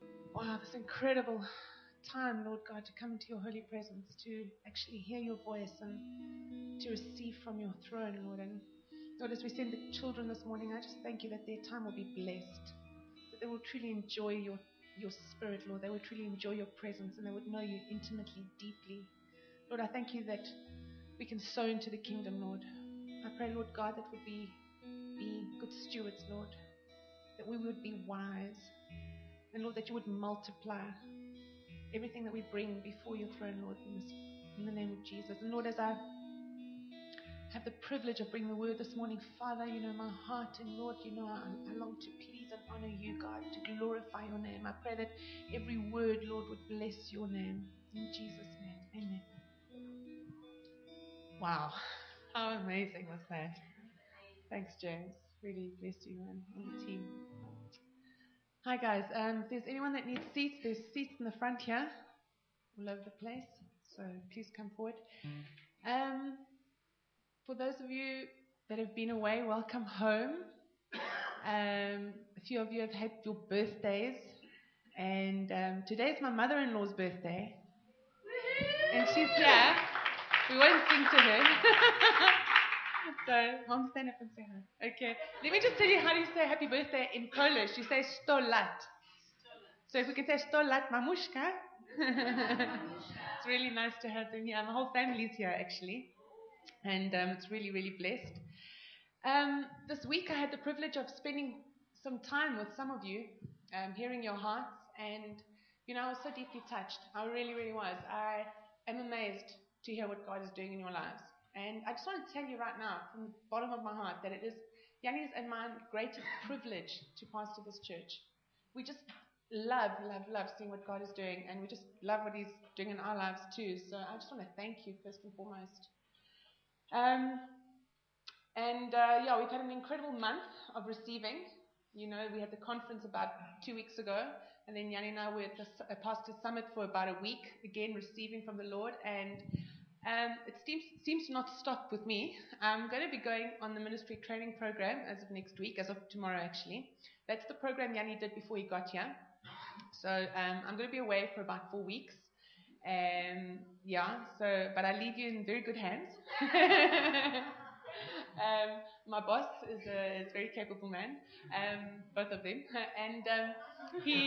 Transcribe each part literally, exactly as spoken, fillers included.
Wow, this incredible time, Lord God, to come into your holy presence, to actually hear your voice and to receive from your throne, Lord. And Lord, as we send the children this morning, I just thank you that their time will be blessed, that they will truly enjoy your, your spirit, Lord. They will truly enjoy your presence and they would know you intimately, deeply. Lord, I thank you that we can sow into the kingdom, Lord. I pray, Lord God, that would be, be good stewards, Lord, that we would be wise, and Lord, that you would multiply everything that we bring before your throne, Lord, in, this, in the name of Jesus. And Lord, as I have the privilege of bringing the word this morning, Father, you know my heart, and Lord, you know I, I long to please and honor you, God, to glorify your name. I pray that every word, Lord, would bless your name. In Jesus' name, amen. Wow, how amazing was that? Thanks, James. Really bless you and the team. Hi, guys. Um, if there's anyone that needs seats, there's seats in the front here, all over the place. So please come forward. Um, for those of you that have been away, welcome home. Um, a few of you have had your birthdays, and um, today is my mother-in-law's birthday, and she's here. We won't sing to her. So, Mom, stand up and say hi. Okay. Let me just tell you how do you say happy birthday in Polish. You say sto lat. So if we can say sto lat mamushka. It's really nice to have them here. My whole family's here, actually. And um, it's really, really blessed. Um, this week I had the privilege of spending some time with some of you, um, hearing your hearts. And, you know, I was so deeply touched. I really, really was. I am amazed to hear what God is doing in your lives. And I just want to tell you right now, from the bottom of my heart, that it is Yanni's and my greatest privilege to pastor this church. We just love, love, love seeing what God is doing, and we just love what He's doing in our lives too. So I just want to thank you first and foremost. Um, and uh, yeah, we've had an incredible month of receiving. You know, we had the conference about two weeks ago, and then Yanni and I were at the uh, Pastor Summit for about a week, again receiving from the Lord. And Um, it seems, seems to not stop with me. I'm going to be going on the ministry training program as of next week, as of tomorrow actually. That's the program Yanni did before he got here. So um, I'm going to be away for about four weeks. Um, yeah, so, but I leave you in very good hands. um, my boss is a, is a very capable man, um, both of them. And um, he,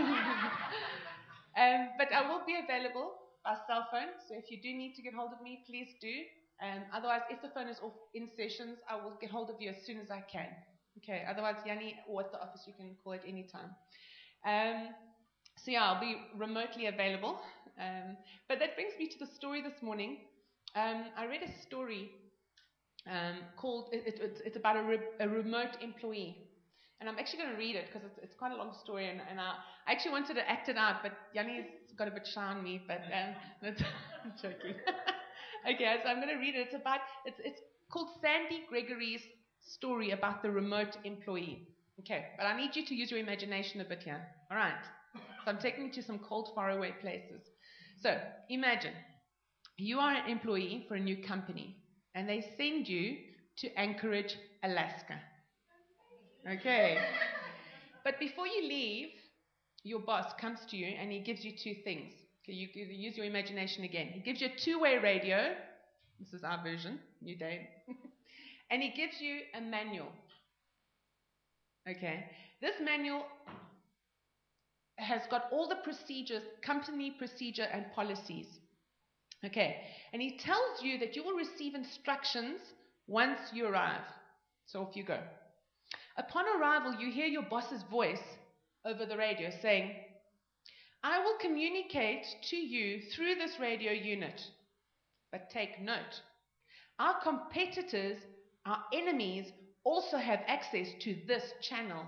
um, but I will be available by cell phone, so if you do need to get hold of me, please do. Um, otherwise, if the phone is off in sessions, I will get hold of you as soon as I can. Okay, otherwise, Yanni or at the office, you can call at any time. Um, so yeah, I'll be remotely available. Um, but that brings me to the story this morning. Um, I read a story um, called, it, it, it's about a, re- a remote employee. And I'm actually going to read it because it's, it's quite a long story, and, and I, I actually wanted to act it out, but Yanni's got a bit shy on me, but um, that's, I'm joking. Okay, so I'm going to read it. It's about, it's, it's called Sandy Gregory's story about the remote employee. Okay, but I need you to use your imagination a bit here. All right, so I'm taking you to some cold, faraway places. So imagine you are an employee for a new company, and they send you to Anchorage, Alaska. Okay. But before you leave, your boss comes to you and he gives you two things. Okay, you, you use your imagination again. He gives you a two-way radio. This is our version, New Day. And he gives you a manual. Okay. This manual has got all the procedures, company procedure and policies. Okay. And he tells you that you will receive instructions once you arrive. So off you go. Upon arrival, you hear your boss's voice over the radio saying, I will communicate to you through this radio unit. But take note, our competitors, our enemies, also have access to this channel.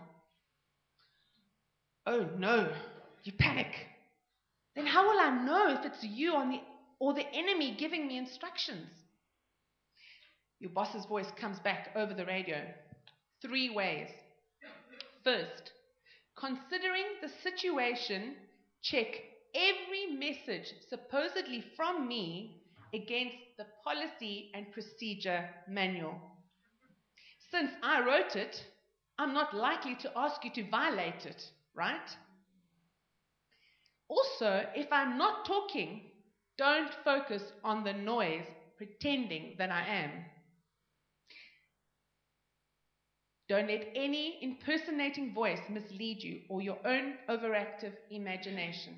Oh no, you panic. Then how will I know if it's you on the, or the enemy giving me instructions? Your boss's voice comes back over the radio. Three ways. First, considering the situation, check every message supposedly from me against the policy and procedure manual. Since I wrote it, I'm not likely to ask you to violate it, right? Also, if I'm not talking, don't focus on the noise, pretending that I am. Don't let any impersonating voice mislead you or your own overactive imagination.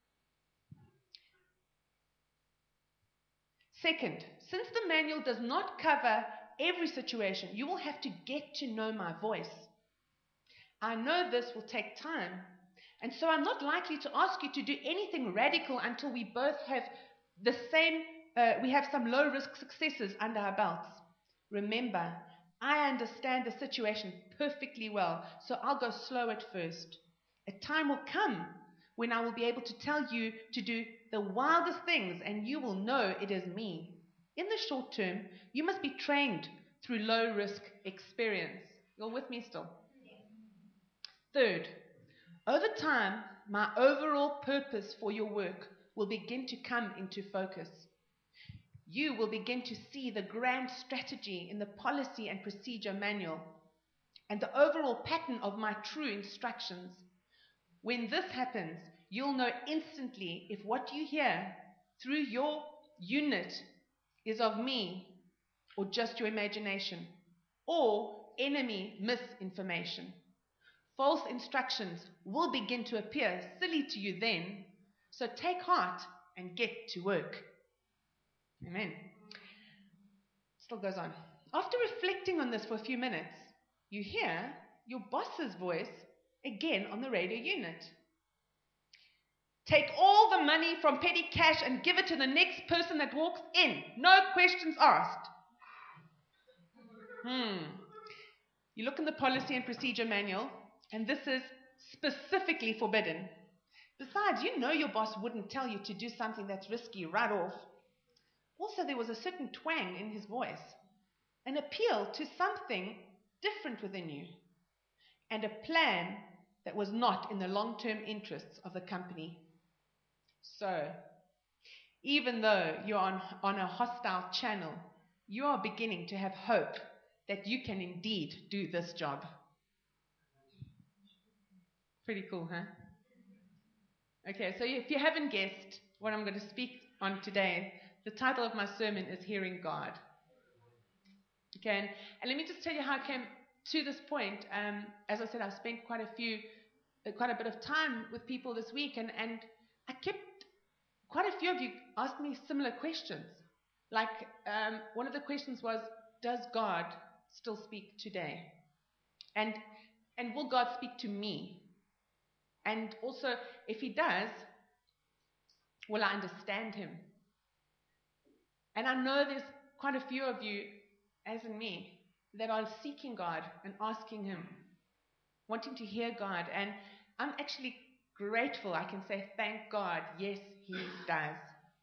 Second, since the manual does not cover every situation, you will have to get to know my voice. I know this will take time, and so I'm not likely to ask you to do anything radical until we both have the same, uh, we have some low-risk successes under our belts. Remember, I understand the situation perfectly well, so I'll go slow at first. A time will come when I will be able to tell you to do the wildest things, and you will know it is me. In the short term, you must be trained through low-risk experience. You're with me still? Third, over time, my overall purpose for your work will begin to come into focus. You will begin to see the grand strategy in the policy and procedure manual and the overall pattern of my true instructions. When this happens, you'll know instantly if what you hear through your unit is of me or just your imagination or enemy misinformation. False instructions will begin to appear silly to you then, so take heart and get to work. Amen. Still goes on. After reflecting on this for a few minutes, you hear your boss's voice again on the radio unit. Take all the money from petty cash and give it to the next person that walks in. No questions asked. Hmm. You look in the policy and procedure manual, and this is specifically forbidden. Besides, you know your boss wouldn't tell you to do something that's risky right off. Also, there was a certain twang in his voice, an appeal to something different within you, and a plan that was not in the long-term interests of the company. So, even though you're on, on a hostile channel, you are beginning to have hope that you can indeed do this job. Pretty cool, huh? Okay, so if you haven't guessed what I'm going to speak on today, the title of my sermon is Hearing God. Okay, and, and let me just tell you how I came to this point. Um, as I said, I've spent quite a few, uh, quite a bit of time with people this week, and, and I kept, quite a few of you asked me similar questions. Like, um, one of the questions was, does God still speak today? And, and will God speak to me? And also, if he does, will I understand him? And I know there's quite a few of you, as in me, that are seeking God and asking him, wanting to hear God. And I'm actually grateful. I can say, thank God, yes, he does.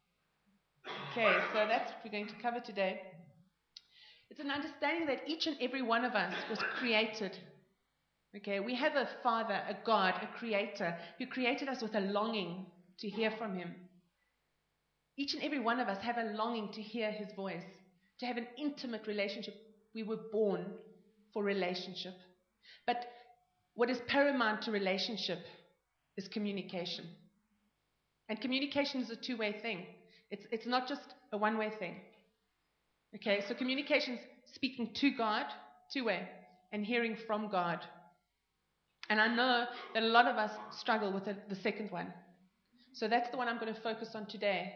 Okay, so that's what we're going to cover today. It's an understanding that each and every one of us was created. Okay, we have a Father, a God, a Creator, who created us with a longing to hear from him. Each and every one of us have a longing to hear his voice, to have an intimate relationship. We were born for relationship. But what is paramount to relationship is communication. And communication is a two-way thing. It's, it's not just a one-way thing. Okay, so communication is speaking to God, two-way, and hearing from God. And I know that a lot of us struggle with the, the second one. So that's the one I'm going to focus on today.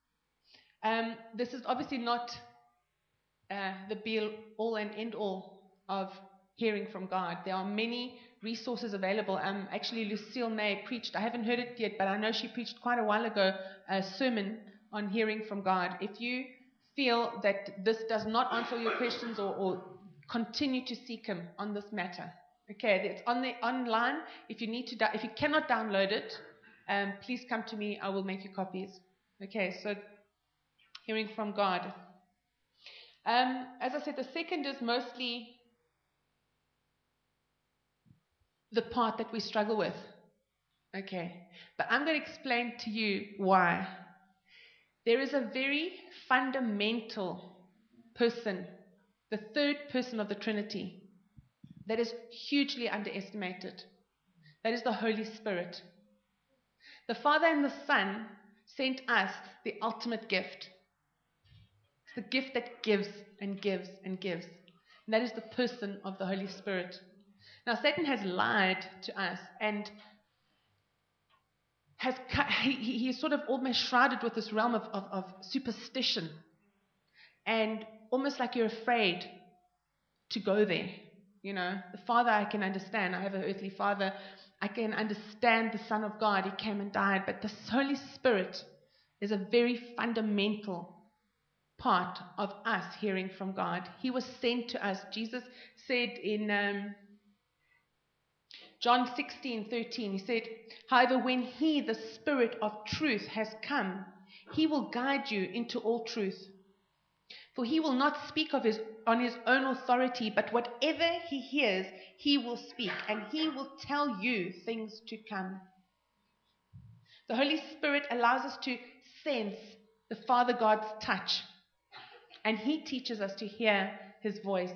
Um, this is obviously not uh, the be-all and end-all of hearing from God. There are many resources available. Um, actually, Lucille May preached, I haven't heard it yet, but I know she preached quite a while ago, a sermon on hearing from God. If you feel that this does not answer your questions, or, or continue to seek him on this matter, okay, it's on the online. If you need to, if you cannot download it, um, please come to me. I will make you copies. Okay, so hearing from God. Um, as I said, the second is mostly the part that we struggle with. Okay, but I'm going to explain to you why. There is a very fundamental person, the third person of the Trinity, that is hugely underestimated. That is the Holy Spirit. The Father and the Son sent us the ultimate gift. It's the gift that gives and gives and gives. And that is the person of the Holy Spirit. Now, Satan has lied to us and has he, he is sort of almost shrouded with this realm of, of, of superstition. And almost like you're afraid to go there. You know, the Father I can understand. I have an earthly father. I can understand the Son of God. He came and died. But the Holy Spirit is a very fundamental part of us hearing from God. He was sent to us. Jesus said in um, John sixteen thirteen, he said, however, when he, the Spirit of truth, has come, he will guide you into all truth. For he will not speak of his on his own authority, but whatever he hears, he will speak, and he will tell you things to come. The Holy Spirit allows us to sense the Father God's touch, and he teaches us to hear his voice.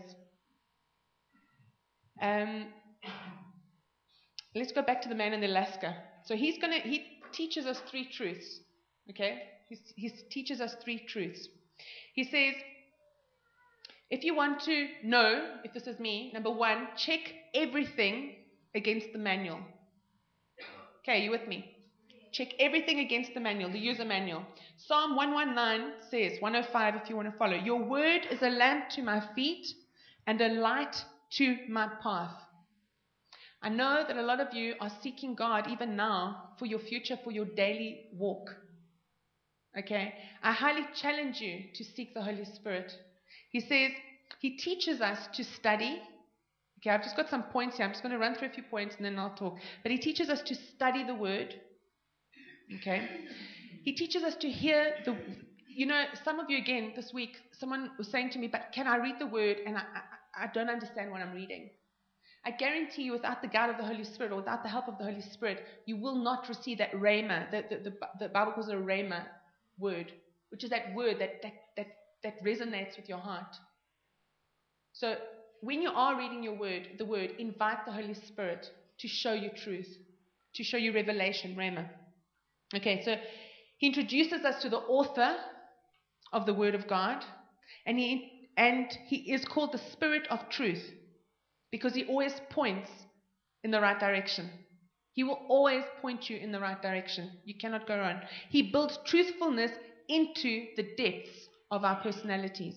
Um, let's go back to the man in Alaska. So he's gonna he teaches us three truths. Okay, he's, he teaches us three truths. He says, if you want to know if this is me, number one, check everything against the manual. Okay, you with me? Check everything against the manual, the user manual. Psalm one nineteen says, one oh five if you want to follow, your word is a lamp to my feet and a light to my path. I know that a lot of you are seeking God even now for your future, for your daily walk. Okay, I highly challenge you to seek the Holy Spirit. He says he teaches us to study. Okay, I've just got some points here. I'm just going to run through a few points and then I'll talk. But he teaches us to study the word. Okay, he teaches us to hear the. You know, some of you again this week, someone was saying to me, "But can I read the word?" And I, I, I don't understand what I'm reading. I guarantee you, without the guide of the Holy Spirit or without the help of the Holy Spirit, you will not receive that rhema. The, the, the, the Bible calls it a rhema word, which is that word that, that, that, that resonates with your heart. So when you are reading your word, the word, invite the Holy Spirit to show you truth, to show you revelation, rhema. Okay, so he introduces us to the author of the word of God, and he and he is called the Spirit of Truth because he always points in the right direction. He will always point you in the right direction. You cannot go wrong. He builds truthfulness into the depths of our personalities.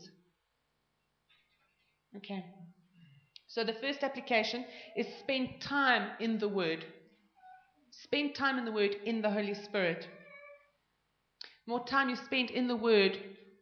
Okay. So the first application is spend time in the Word. Spend time in the Word in the Holy Spirit. The more time you spend in the Word,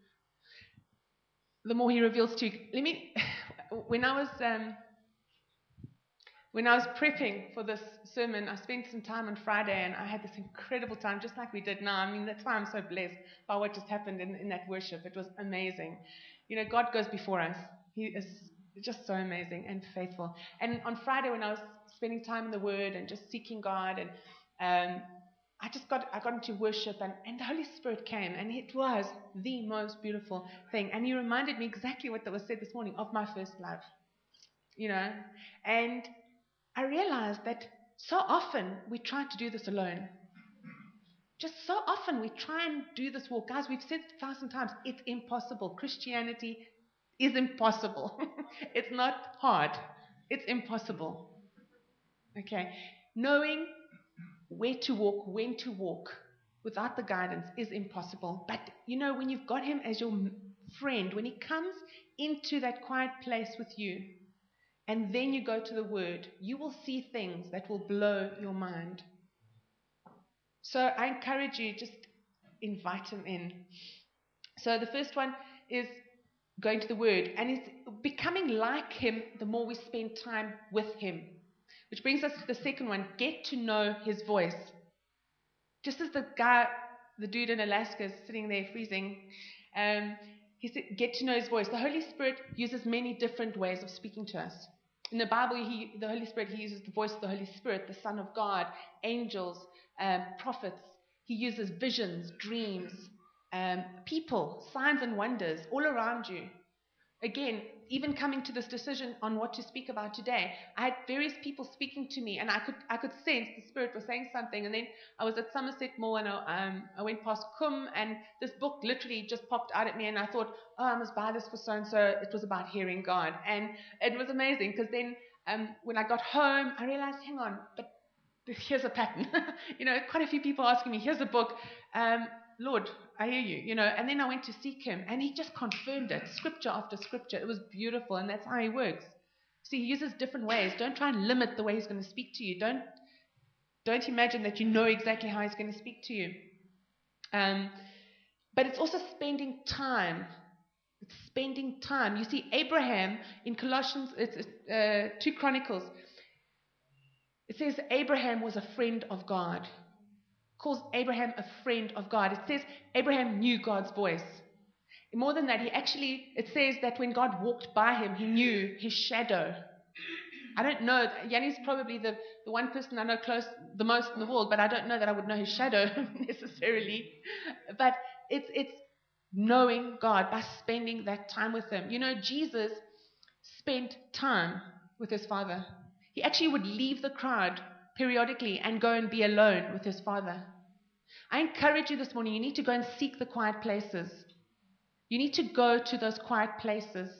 the more He reveals to you. Let me. When I was um, when I was prepping for this sermon, I spent some time on Friday, and I had this incredible time, just like we did now. I mean, that's why I'm so blessed by what just happened in, in that worship. It was amazing. You know, God goes before us. He is just so amazing and faithful. And on Friday, when I was spending time in the Word and just seeking God, and um, I just got I got into worship, and, and the Holy Spirit came, and it was the most beautiful thing. And He reminded me exactly what that was said this morning of my first love. You know, and I realized that so often we try to do this alone. Just so often we try and do this walk. Guys, we've said it a thousand times, it's impossible. Christianity is impossible. It's not hard. It's impossible. Okay. Knowing where to walk, when to walk, without the guidance is impossible. But, you know, when you've got Him as your friend, when He comes into that quiet place with you, and then you go to the Word, you will see things that will blow your mind. So I encourage you, just invite Him in. So the first one is going to the Word, and it's becoming like Him the more we spend time with Him. Which brings us to the second one, get to know His voice. Just as the guy, the dude in Alaska is sitting there freezing, um, he said, get to know His voice. The Holy Spirit uses many different ways of speaking to us. In the Bible, he, the Holy Spirit, He uses the voice of the Holy Spirit, the Son of God, angels, um, prophets. He uses visions, dreams, um, people, signs and wonders all around you. Again, even coming to this decision on what to speak about today, I had various people speaking to me, and I could I could sense the Spirit was saying something. And then I was at Somerset Mall, and I, um, I went past Kum, and this book literally just popped out at me, and I thought, oh, I must buy this for so-and-so. It was about hearing God. And it was amazing, because then um, when I got home, I realized, hang on, but here's a pattern. you know, quite a few people asking me, here's a book. Um, Lord, I hear you, you know. And then I went to seek him, and he just confirmed it, scripture after scripture. It was beautiful, and that's how he works. See, he uses different ways. Don't try and limit the way he's going to speak to you. Don't, don't imagine that you know exactly how he's going to speak to you. Um, but it's also spending time. It's spending time. You see, Abraham, in Colossians, it's uh, two Chronicles, it says Abraham was a friend of God. Calls Abraham a friend of God. It says Abraham knew God's voice. More than that, he actually, it says that when God walked by him, he knew his shadow. I don't know, Yanni's probably the, the one person I know close the most in the world, but I don't know that I would know his shadow necessarily. But it's it's knowing God by spending that time with him. You know, Jesus spent time with his Father. He actually would leave the crowd periodically and go and be alone with his Father. I encourage you this morning, you need to go and seek the quiet places. You need to go to those quiet places.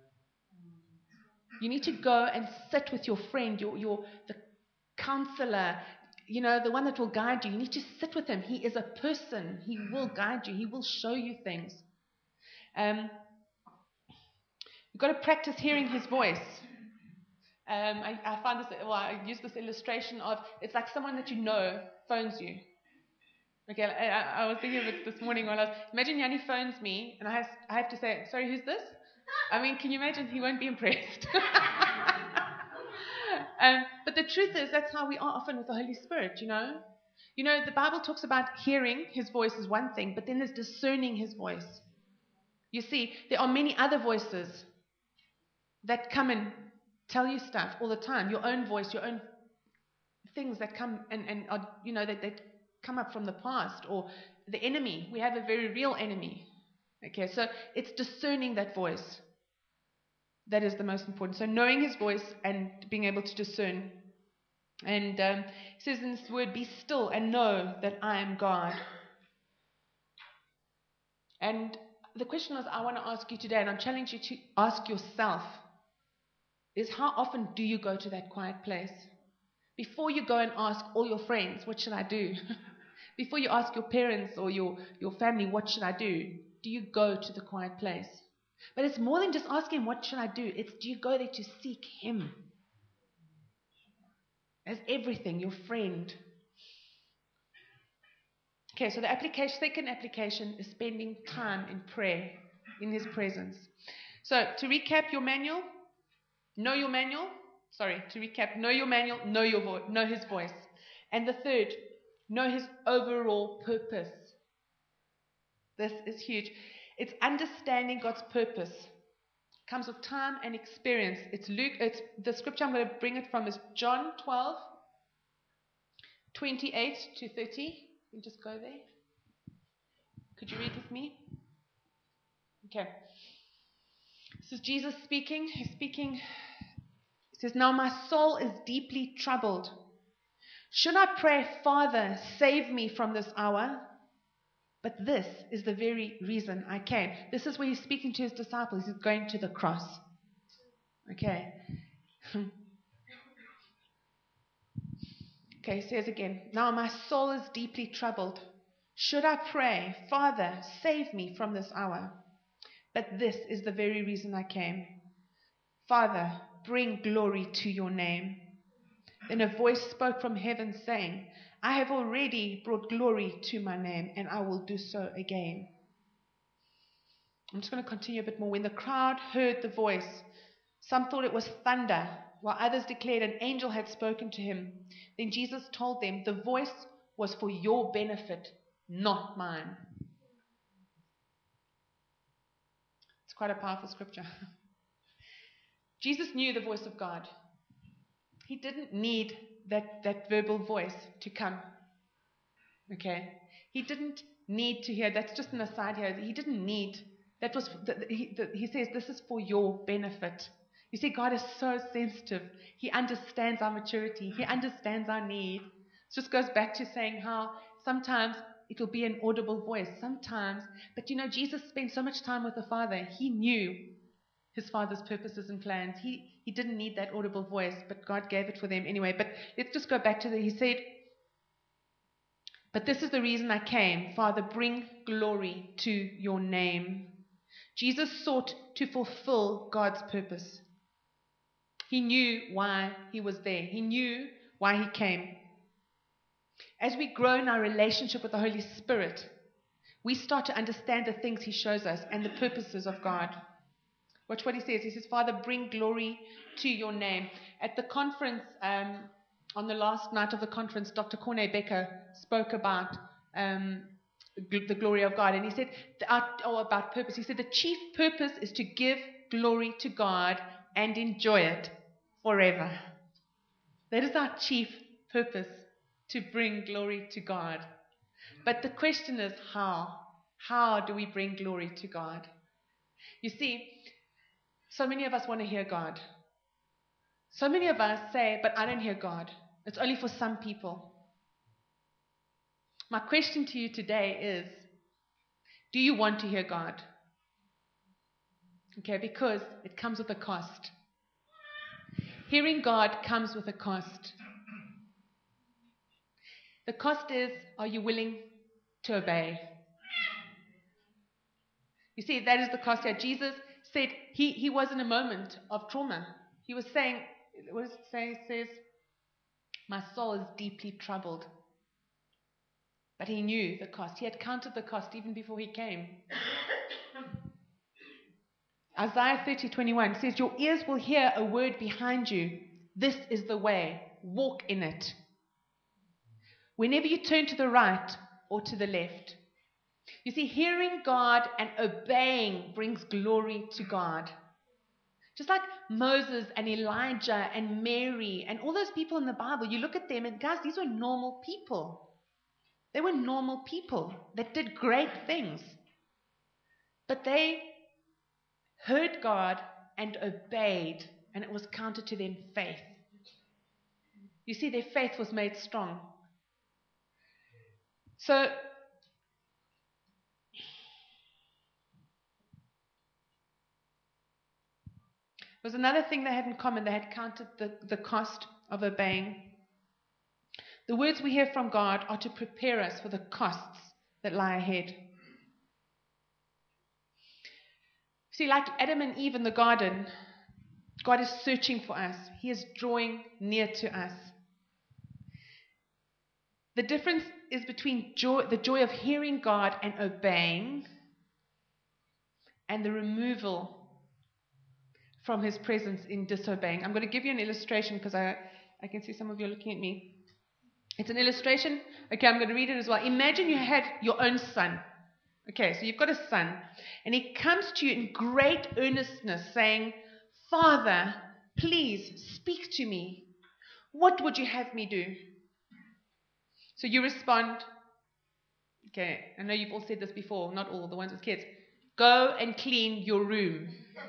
You need to go and sit with your friend, your, your the counselor, you know, the one that will guide you. You need to sit with him. He is a person. He will guide you. He will show you things. Um, you've got to practice hearing his voice. Um, I, I find this, well, I use this illustration of, it's like someone that you know phones you. Okay, I, I was thinking of it this morning while I was, imagine Yanni phones me, and I have, I have to say, sorry, who's this? I mean, can you imagine? He won't be impressed. um, but the truth is, that's how we are often with the Holy Spirit, you know. You know, the Bible talks about hearing his voice is one thing, but then there's discerning his voice. You see, there are many other voices that come and tell you stuff all the time. Your own voice, your own things that come and, and are, you know, that, that come up from the past, or the enemy. We have a very real enemy. Okay, so it's discerning that voice. That is the most important. So knowing his voice and being able to discern. And um, it says in this word, be still and know that I am God. And the question is, I want to ask you today, and I'm challenging you to ask yourself, is how often do you go to that quiet place? Before you go and ask all your friends, what should I do? Before you ask your parents or your, your family, what should I do? Do you go to the quiet place? But it's more than just asking, what should I do? It's, do you go there to seek him? As everything, your friend. Okay, so the application, second application is spending time in prayer, in his presence. So to recap your manual, know your manual. Sorry, to recap, know your manual, know your vo- know his voice. And the third, know his overall purpose. This is huge. It's understanding God's purpose. It comes with time and experience. It's Luke. It's the scripture I'm going to bring it from is John twelve, twenty-eight to thirty. You just go there. Could you read with me? Okay. This is Jesus speaking. He's speaking. He says, now my soul is deeply troubled. Should I pray, Father, save me from this hour? But this is the very reason I came. This is where he's speaking to his disciples. He's going to the cross. Okay. Okay, he says again, now my soul is deeply troubled. Should I pray, Father, save me from this hour? But this is the very reason I came. Father, bring glory to your name. Then a voice spoke from heaven saying, I have already brought glory to my name, and I will do so again. I'm just going to continue a bit more. When the crowd heard the voice, some thought it was thunder, while others declared an angel had spoken to him. Then Jesus told them, the voice was for your benefit, not mine. It's quite a powerful scripture. Jesus knew the voice of God. He didn't need that, that verbal voice to come. Okay? He didn't need to hear, that's just an aside here, he didn't need That was the, he, the, he says this is for your benefit. You see, God is so sensitive. He understands our maturity. He understands our need. It just goes back to saying how sometimes it will be an audible voice. Sometimes, but you know, Jesus spent so much time with the Father. He knew his Father's purposes and plans. He he didn't need that audible voice, but God gave it for them anyway. But let's just go back to the, he said, but this is the reason I came. Father, bring glory to your name. Jesus sought to fulfill God's purpose. He knew why he was there. He knew why he came. As we grow in our relationship with the Holy Spirit, we start to understand the things he shows us and the purposes of God. Watch what he says. He says, Father, bring glory to your name. At the conference, um, on the last night of the conference, Doctor Corné Becker spoke about um, the glory of God. And he said, oh, about purpose. He said, the chief purpose is to give glory to God and enjoy it forever. That is our chief purpose, to bring glory to God. But the question is how? How do we bring glory to God? You see, so many of us want to hear God. So many of us say, but I don't hear God. It's only for some people. My question to you today is, do you want to hear God? Okay, because it comes with a cost. Hearing God comes with a cost. The cost is, are you willing to obey? You see, that is the cost here. Jesus said he, he was in a moment of trauma. He was saying, what does it say? It says, my soul is deeply troubled. But he knew the cost. He had counted the cost even before he came. Isaiah thirty twenty-one says, your ears will hear a word behind you. This is the way. Walk in it. Whenever you turn to the right or to the left. You see, hearing God and obeying brings glory to God. Just like Moses and Elijah and Mary and all those people in the Bible, you look at them and guys, these were normal people. They were normal people that did great things. But they heard God and obeyed, and it was counted to them faith. You see, their faith was made strong. So, there was another thing they had in common. They had counted the, the cost of obeying. The words we hear from God are to prepare us for the costs that lie ahead. See, like Adam and Eve in the garden, God is searching for us. He is drawing near to us. The difference is between joy, the joy of hearing God and obeying, and the removal from his presence in disobeying. I'm going to give you an illustration because I, I can see some of you are looking at me. It's an illustration. Okay, I'm going to read it as well. Imagine you had your own son. Okay, so you've got a son, and he comes to you in great earnestness saying, Father, please speak to me. What would you have me do? So you respond, okay, I know you've all said this before, not all, the ones with kids. Go and clean your room.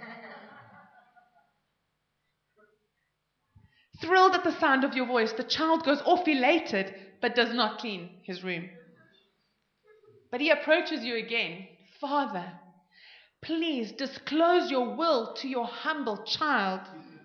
Thrilled at the sound of your voice, the child goes off elated, but does not clean his room. But he approaches you again. Father, please disclose your will to your humble child.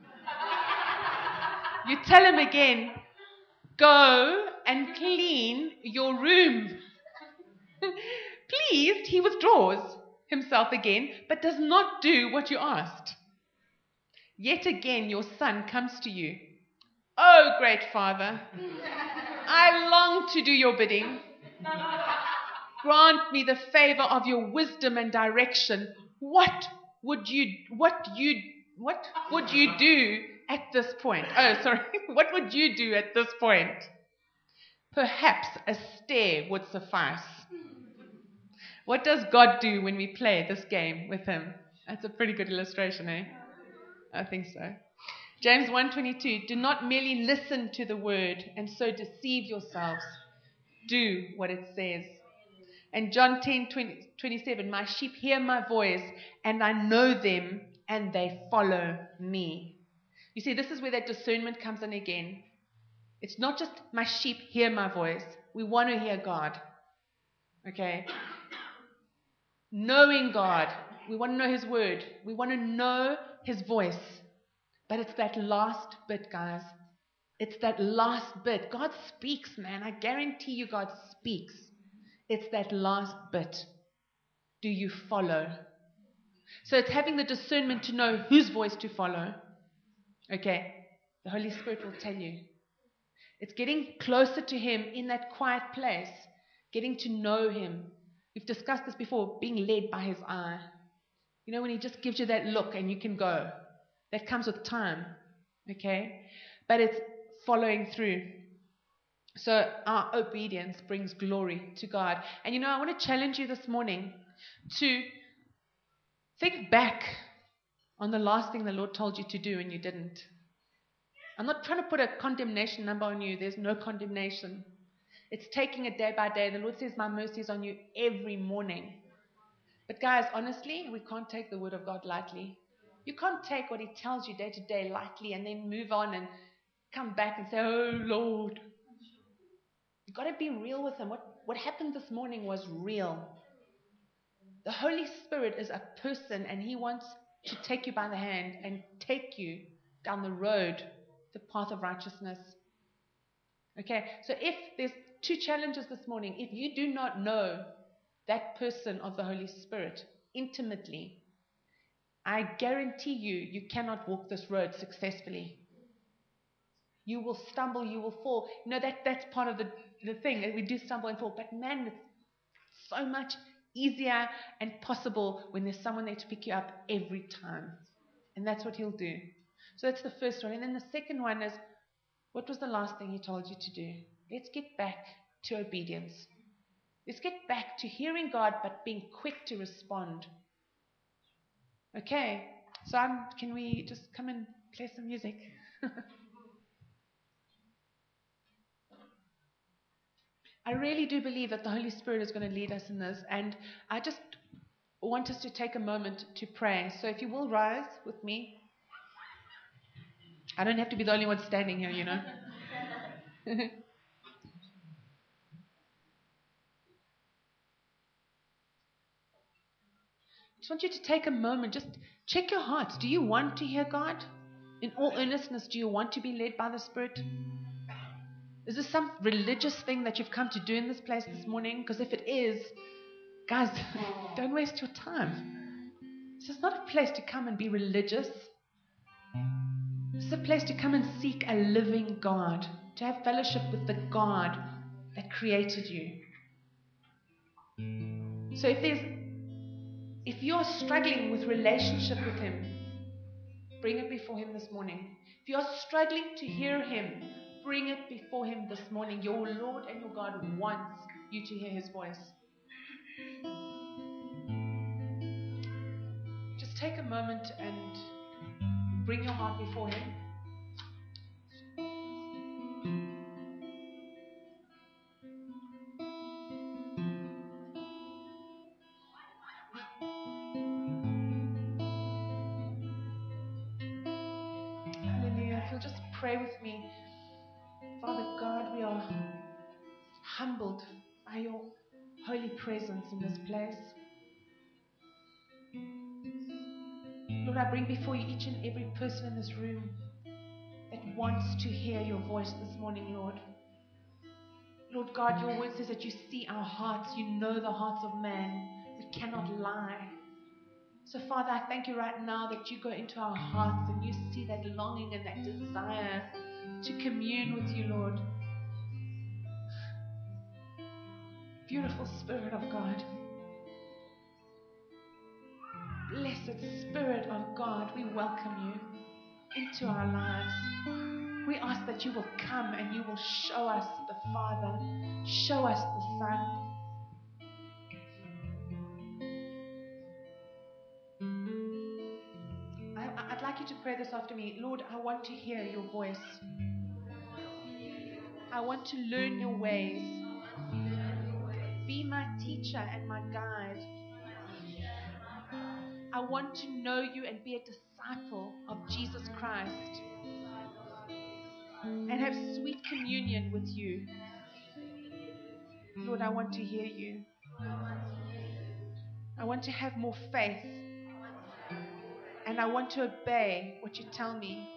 You tell him again, go and clean your room. Pleased, he withdraws himself again, but does not do what you asked. Yet again your son comes to you. Oh, great Father, I long to do your bidding. Grant me the favor of your wisdom and direction. What would you, what you, what would you do at this point? Oh, sorry. What would you do at this point? Perhaps a stare would suffice. What does God do when we play this game with him? That's a pretty good illustration, eh? I think so. James one twenty-two, do not merely listen to the word and so deceive yourselves. Do what it says. And John ten twenty-seven, my sheep hear my voice, and I know them, and they follow me. You see, this is where that discernment comes in again. It's not just my sheep hear my voice. We want to hear God. Okay? Knowing God. We want to know His word. We want to know His voice. But it's that last bit, guys. It's that last bit. God speaks, man. I guarantee you God speaks. It's that last bit. Do you follow? So it's having the discernment to know whose voice to follow. Okay? The Holy Spirit will tell you. It's getting closer to Him in that quiet place. Getting to know Him. We've discussed this before. Being led by His eye. You know, when He just gives you that look and you can go. That comes with time. Okay? But it's following through. So our obedience brings glory to God. And you know, I want to challenge you this morning to think back on the last thing the Lord told you to do and you didn't. I'm not trying to put a condemnation number on you. There's no condemnation. It's taking it day by day. The Lord says, my mercy is on you every morning. But guys, honestly, we can't take the word of God lightly. You can't take what He tells you day to day lightly and then move on and come back and say, oh Lord. You've got to be real with Him. What, what happened this morning was real. The Holy Spirit is a person, and He wants to take you by the hand and take you down the road, the path of righteousness. Okay, so if there's two challenges this morning, if you do not know that person of the Holy Spirit intimately, I guarantee you, you cannot walk this road successfully. You will stumble, you will fall. You know, that, that's part of the, the thing. We do stumble and fall. But man, it's so much easier and possible when there's someone there to pick you up every time. And that's what He'll do. So that's the first one. And then the second one is, what was the last thing He told you to do? Let's get back to obedience. Let's get back to hearing God, but being quick to respond. Okay, so I'm, can we just come and play some music? I really do believe that the Holy Spirit is going to lead us in this, and I just want us to take a moment to pray. So if you will rise with me. I don't have to be the only one standing here, you know. I just want you to take a moment, just check your hearts. Do you want to hear God? In all earnestness, do you want to be led by the Spirit? Is this some religious thing that you've come to do in this place this morning? Because if it is, guys, don't waste your time. This is not a place to come and be religious. This is a place to come and seek a living God, to have fellowship with the God that created you. So if there's, if you're struggling with relationship with Him, bring it before Him this morning. If you're struggling to hear Him, bring it before Him this morning. Your Lord and your God wants you to hear His voice. Just take a moment and bring your heart before Him. Hallelujah. If you'll just pray with me. Father God, we are humbled by your holy presence in this place. Lord, I bring before you each and every person in this room that wants to hear your voice this morning, Lord. Lord God, your word says that you see our hearts. You know the hearts of man. We cannot lie. So, Father, I thank you right now that you go into our hearts and you see that longing and that desire to commune with you, Lord. Beautiful Spirit of God. Blessed Spirit of God, we welcome you into our lives. We ask that you will come and you will show us the Father, show us the Son. I, I'd like you to pray this after me. Lord, I want to hear your voice. I want to learn your ways. Be my teacher and my guide. I want to know you and be a disciple of Jesus Christ and have sweet communion with you. Lord, I want to hear you. I want to have more faith. And I want to obey what you tell me.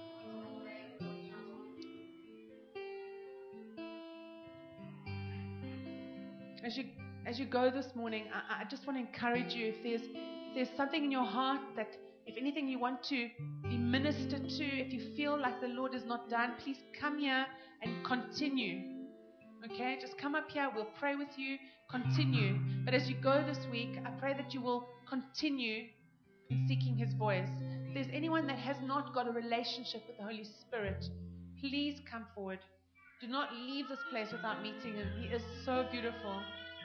As you as you go this morning, I, I just want to encourage you. If there's if there's something in your heart that, if anything you want to be ministered to, if you feel like the Lord is not done, please come here and continue. Okay, just come up here. We'll pray with you. Continue. But as you go this week, I pray that you will continue in seeking His voice. If there's anyone that has not got a relationship with the Holy Spirit, please come forward. Do not leave this place without meeting Him. He is so beautiful.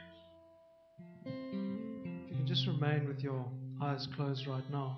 If you can just remain with your eyes closed right now.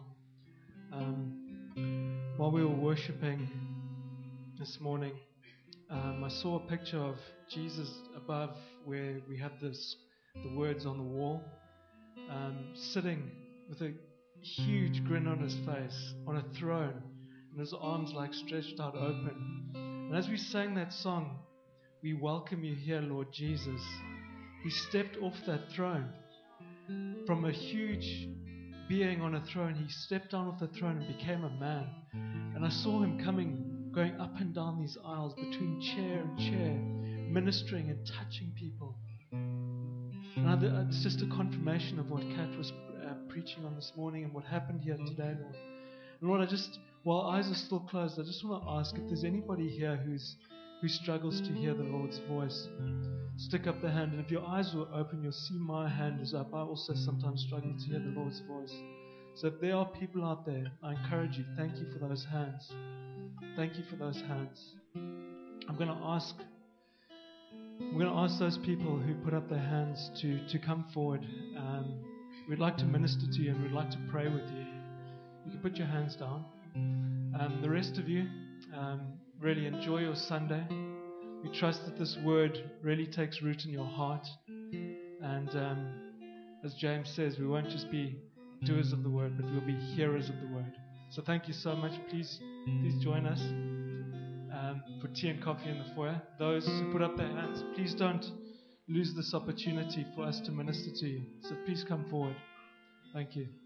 Um, while we were worshiping this morning, um, I saw a picture of Jesus above where we had this, the words on the wall, um, sitting with a huge grin on his face on a throne, and his arms like stretched out open. And as we sang that song, we welcome you here, Lord Jesus. He stepped off that throne. From a huge being on a throne, he stepped down off the throne and became a man. And I saw him coming, going up and down these aisles between chair and chair, ministering and touching people. And I, it's just a confirmation of what Kat was uh, preaching on this morning and what happened here today, Lord. And Lord, I just, while eyes are still closed, I just want to ask if there's anybody here who's who struggles to hear the Lord's voice. Stick up the hand, and if your eyes were open, you'll see my hand is up. I also sometimes struggle to hear the Lord's voice. So if there are people out there, I encourage you, thank you for those hands. Thank you for those hands. I'm going to ask, I'm going to ask those people who put up their hands to, to come forward. Um, we'd like to minister to you and we'd like to pray with you. You can put your hands down. Um, the rest of you, um, really enjoy your Sunday. We trust that this word really takes root in your heart. And um, as James says, we won't just be doers of the word, but we'll be hearers of the word. So thank you so much. Please, please join us um, for tea and coffee in the foyer. Those who put up their hands, please don't lose this opportunity for us to minister to you. So please come forward. Thank you.